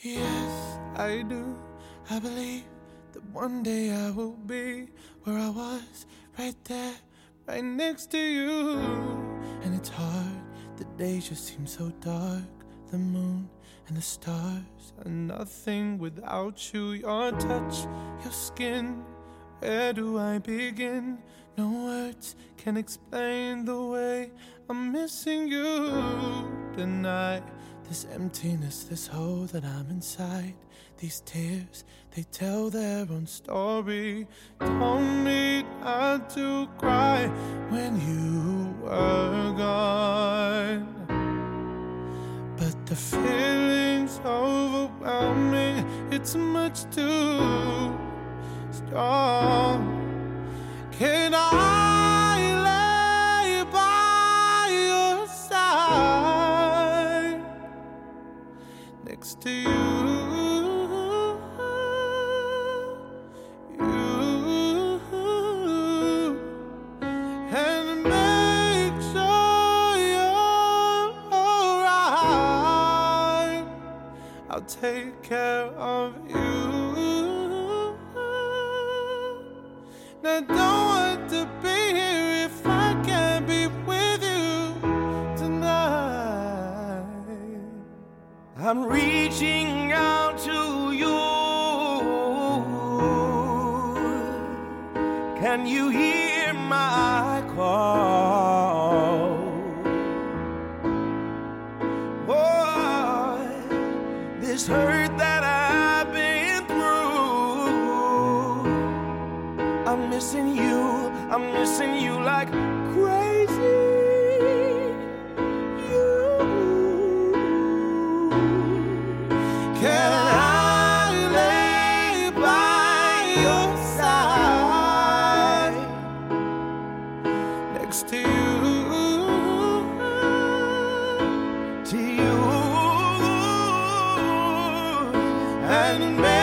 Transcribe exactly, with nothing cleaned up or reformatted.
Yes, I do. I believe that one day I will be where I was, right there, right next to you. And it's hard, the days just seem so dark. The moon and the stars are nothing without you. Your touch, your skin, where do I begin? No words can explain the way I'm missing you tonight. This emptiness, this hole that I'm inside. These tears, they tell their own story. Told me not to cry when you were gone. But the feeling's overwhelming. It's much too strong. Can I lay by your side next to you? I'll take care of you. Now don't want to be here if I can't be with you tonight. I'm reaching out to you. Can you hear my call? This hurt that I've been through, I'm missing you, I'm missing you like crazy. You. Can I lay by your side next to you? To you. And